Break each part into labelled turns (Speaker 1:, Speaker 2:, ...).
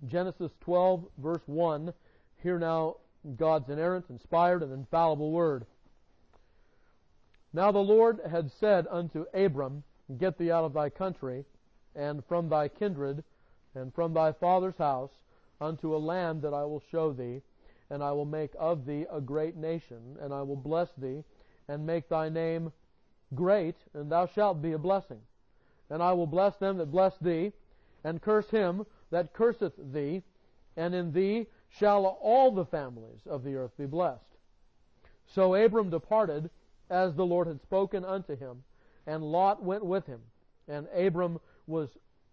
Speaker 1: Genesis 12, verse 1. Hear now God's inerrant, inspired, and infallible word. Now the Lord had said unto Abram, Get thee out of thy country, and from thy kindred, and from thy father's house, unto a land that I will show thee, and I will make of thee a great nation, and I will bless thee, and make thy name great, and thou shalt be a blessing. And I will bless them that bless thee, and curse him that curseth thee, and in thee shall all the families of the earth be blessed. So Abram departed, as the Lord had spoken unto him, and Lot went with him. And Abram was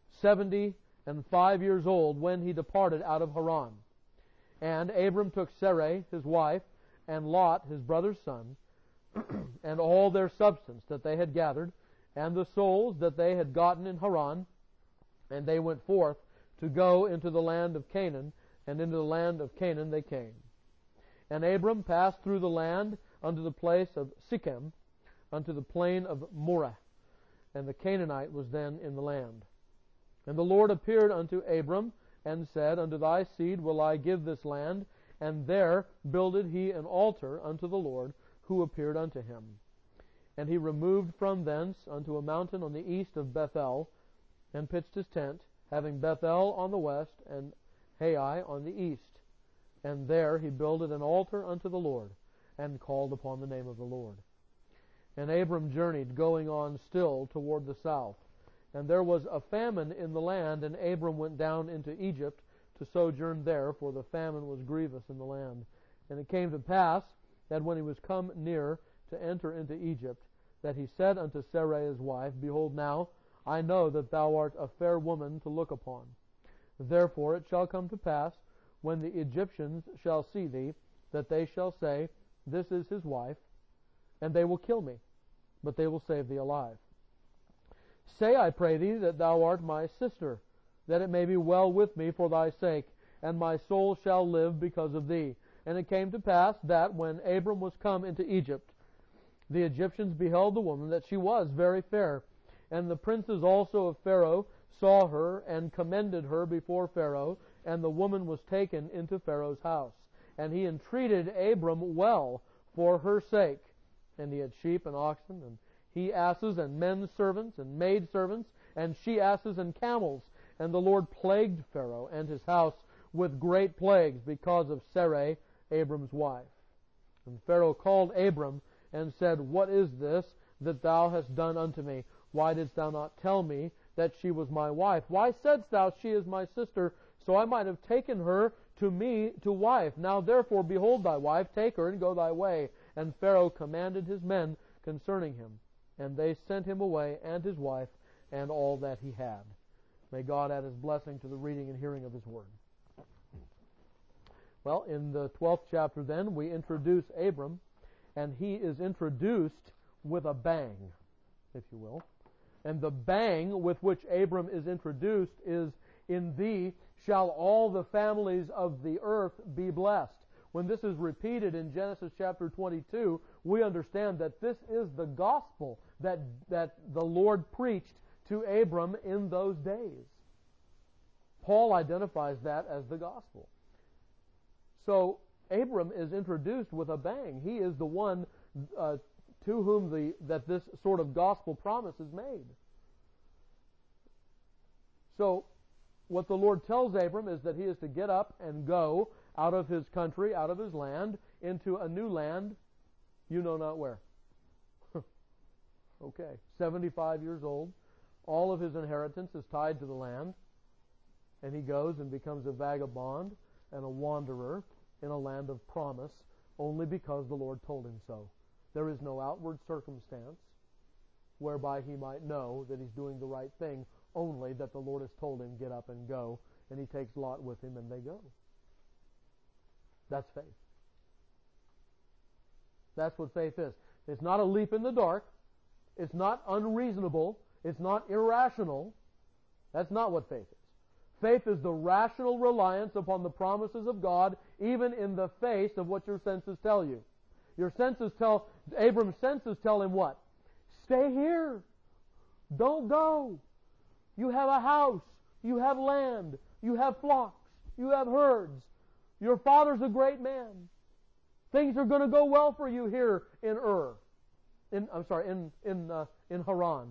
Speaker 1: 75 years old when he departed out of Haran. And Abram took Sarai his wife, and Lot his brother's son, and all their substance that they had gathered, and the souls that they had gotten in Haran, and they went forth to go into the land of Canaan, and into the land of Canaan they came. And Abram passed through the land unto the place of Sichem, unto the plain of Moreh, and the Canaanite was then in the land. And the Lord appeared unto Abram, and said, Unto thy seed will I give this land, and there builded he an altar unto the Lord, who appeared unto him. And he removed from thence unto a mountain on the east of Bethel, and pitched his tent, having Bethel on the west, and Hai on the east. And there he builded an altar unto the Lord, and called upon the name of the Lord. And Abram journeyed, going on still toward the south. And there was a famine in the land, and Abram went down into Egypt to sojourn there, for the famine was grievous in the land. And it came to pass that when he was come near to enter into Egypt, that he said unto Sarai his wife, Behold now, I know that thou art a fair woman to look upon. Therefore it shall come to pass, when the Egyptians shall see thee, that they shall say, This is his wife, and they will kill me, but they will save thee alive. Say, I pray thee, that thou art my sister, that it may be well with me for thy sake, and my soul shall live because of thee. And it came to pass that, when Abram was come into Egypt, the Egyptians beheld the woman, that she was very fair. And the princes also of Pharaoh saw her, and commended her before Pharaoh, and the woman was taken into Pharaoh's house. And he entreated Abram well for her sake. And he had sheep and oxen, and he asses, and men servants, and maid servants, and she asses, and camels. And the Lord plagued Pharaoh and his house with great plagues because of Sarai, Abram's wife. And Pharaoh called Abram, and said, What is this that thou hast done unto me? Why didst thou not tell me that she was my wife? Why saidst thou, She is my sister? So I might have taken her to me to wife. Now therefore, behold thy wife, take her, and go thy way. And Pharaoh commanded his men concerning him, and they sent him away, and his wife, and all that he had. May God add his blessing to the reading and hearing of his word. Well, in the 12th chapter then, we introduce Abram, and he is introduced with a bang, if you will. And the bang with which Abram is introduced is, In thee shall all the families of the earth be blessed. When this is repeated in Genesis chapter 22, we understand that this is the gospel that the Lord preached to Abram in those days. Paul identifies that as the gospel. So Abram is introduced with a bang. He is the one to whom that this sort of gospel promise is made. So what the Lord tells Abram is that he is to get up and go out of his country, out of his land, into a new land, you know not where. Okay, 75 years old. All of his inheritance is tied to the land, and he goes and becomes a vagabond and a wanderer in a land of promise only because the Lord told him so. There is no outward circumstance whereby he might know that he's doing the right thing, only that the Lord has told him, get up and go, and he takes Lot with him and they go. That's faith. That's what faith is. It's not a leap in the dark. It's not unreasonable. It's not irrational. That's not what faith is. Faith is the rational reliance upon the promises of God, even in the face of what your senses tell you. Abram's senses tell him what? Stay here. Don't go. You have a house. You have land. You have flocks. You have herds. Your father's a great man. Things are going to go well for you here in in Haran.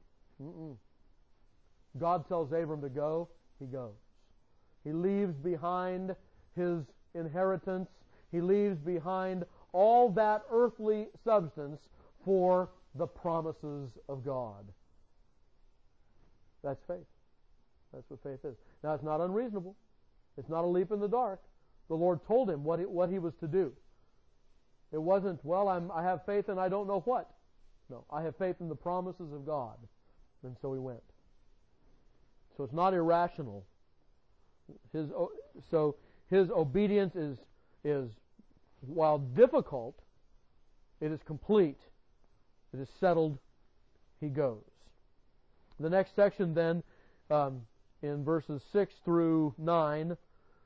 Speaker 1: God tells Abram to go. He goes. He leaves behind his inheritance. He leaves behind all that earthly substance for the promises of God. That's faith. That's what faith is. Now, it's not unreasonable. It's not a leap in the dark. The Lord told him what he was to do. It wasn't, well, I have faith and I don't know what. No, I have faith in the promises of God. And so he went. So it's not irrational. His obedience is, while difficult, it is complete. It is settled. He goes. The next section then, in verses 6 through 9,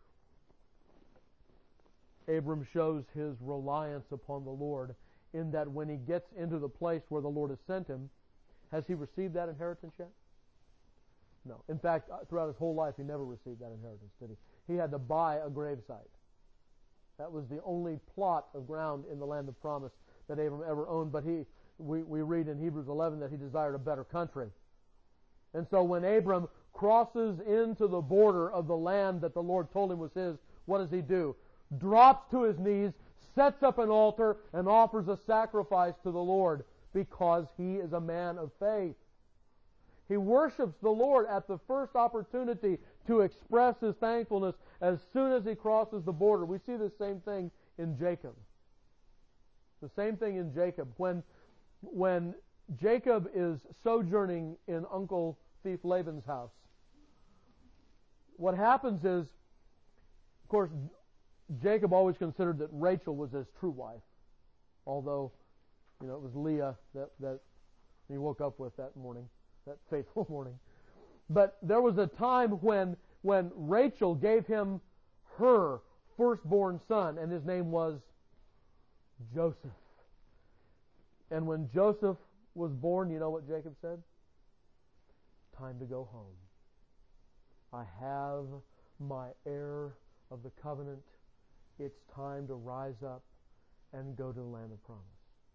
Speaker 1: Abram shows his reliance upon the Lord in that when he gets into the place where the Lord has sent him, has he received that inheritance yet? No. In fact, throughout his whole life, he never received that inheritance, did he? He had to buy a gravesite. That was the only plot of ground in the land of promise that Abram ever owned. But we read in Hebrews 11 that he desired a better country. And so when Abram crosses into the border of the land that the Lord told him was his, what does he do? Drops to his knees, sets up an altar, and offers a sacrifice to the Lord because he is a man of faith. He worships the Lord at the first opportunity to express his thankfulness as soon as he crosses the border. We see the same thing in Jacob. The same thing in Jacob. When Jacob is sojourning in Uncle Thief Laban's house, what happens is, of course, Jacob always considered that Rachel was his true wife, although, it was Leah that he woke up with that morning, that fateful morning. But there was a time when Rachel gave him her firstborn son, and his name was Joseph. And when Joseph was born, you know what Jacob said? Time to go home. I have my heir of the covenant. It's time to rise up and go to the land of promise.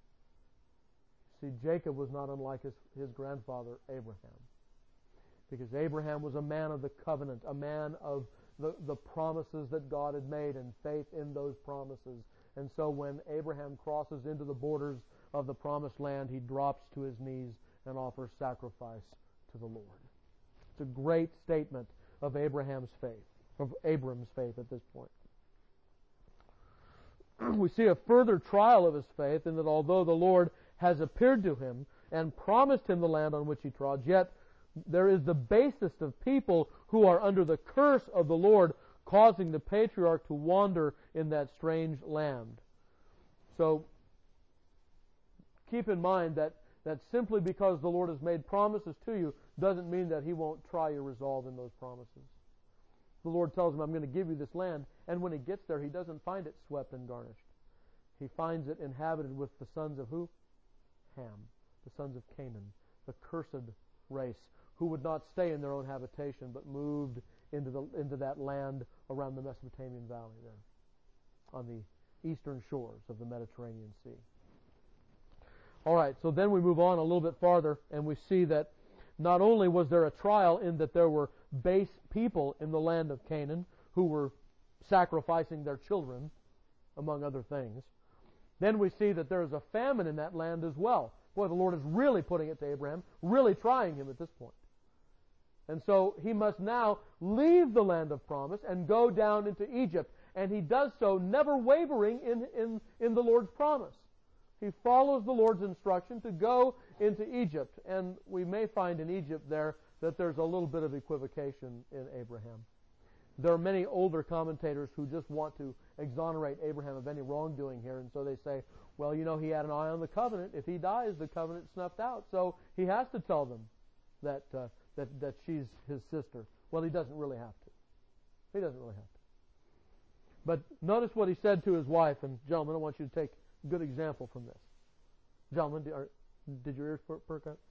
Speaker 1: See, Jacob was not unlike his grandfather Abraham, because Abraham was a man of the covenant, a man of the promises that God had made and faith in those promises. And so when Abraham crosses into the borders of the promised land, he drops to his knees and offers sacrifice to the Lord. It's a great statement of Abram's faith at this point. We see a further trial of his faith in that although the Lord has appeared to him and promised him the land on which he trod, yet there is the basest of people who are under the curse of the Lord, causing the patriarch to wander in that strange land. So keep in mind that simply because the Lord has made promises to you doesn't mean that he won't try your resolve in those promises. The Lord tells him, I'm going to give you this land. And when he gets there, he doesn't find it swept and garnished. He finds it inhabited with the sons of who? Ham, the sons of Canaan, the cursed race, who would not stay in their own habitation, but moved into that land around the Mesopotamian valley there, on the eastern shores of the Mediterranean Sea. All right, so then we move on a little bit farther, and we see that not only was there a trial in that there were base people in the land of Canaan who were sacrificing their children, among other things, then we see that there is a famine in that land as well. Boy, the Lord is really putting it to Abraham, really trying him at this point. And so he must now leave the land of promise and go down into Egypt. And he does so never wavering in the Lord's promise. He follows the Lord's instruction to go into Egypt. And we may find in Egypt there that there's a little bit of equivocation in Abraham. There are many older commentators who just want to exonerate Abraham of any wrongdoing here, and so they say, well, he had an eye on the covenant. If he dies, the covenant's snuffed out, so he has to tell them that she's his sister. Well, he doesn't really have to. He doesn't really have to. But notice what he said to his wife, and gentlemen, I want you to take a good example from this. Gentlemen, did your ears perk up?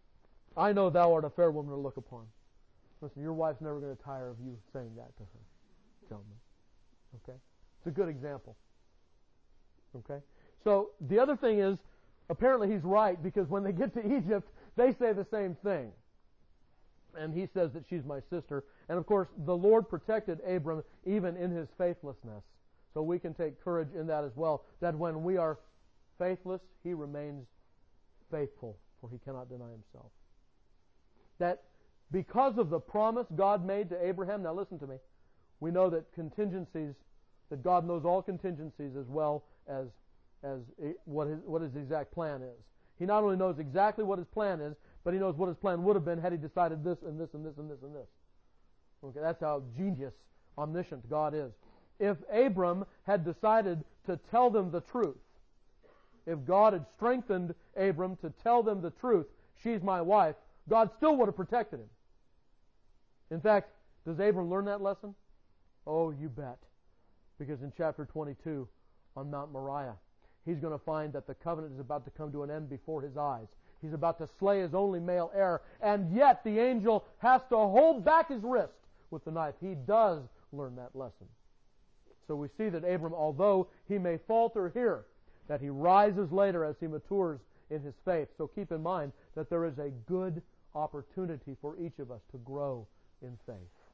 Speaker 1: I know thou art a fair woman to look upon. Listen, your wife's never going to tire of you saying that to her. tell me. Okay? It's a good example. Okay? So the other thing is, apparently he's right, because when they get to Egypt, they say the same thing. And he says that she's my sister. And of course, the Lord protected Abram even in his faithlessness. So we can take courage in that as well, that when we are faithless, he remains faithful, for he cannot deny himself. That because of the promise God made to Abraham, now listen to me, we know that contingencies, that God knows all contingencies as well as what his exact plan is. He not only knows exactly what his plan is, but he knows what his plan would have been had he decided this and this and this and this and this. Okay, that's how genius, omniscient God is. If Abram had decided to tell them the truth, if God had strengthened Abram to tell them the truth, she's my wife, God still would have protected him. In fact, does Abram learn that lesson? Oh, you bet. Because in chapter 22 on Mount Moriah, he's going to find that the covenant is about to come to an end before his eyes. He's about to slay his only male heir, and yet the angel has to hold back his wrist with the knife. He does learn that lesson. So we see that Abram, although he may falter here, that he rises later as he matures in his faith. So keep in mind that there is a good opportunity for each of us to grow in faith.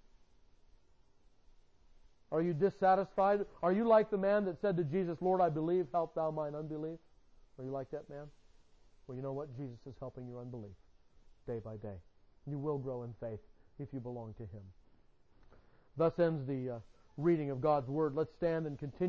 Speaker 1: Are you dissatisfied? Are you like the man that said to Jesus, Lord, I believe, help thou mine unbelief? Are you like that man? Well, you know what? Jesus is helping your unbelief day by day. You will grow in faith if you belong to him. Thus ends the reading of God's Word. Let's stand and continue.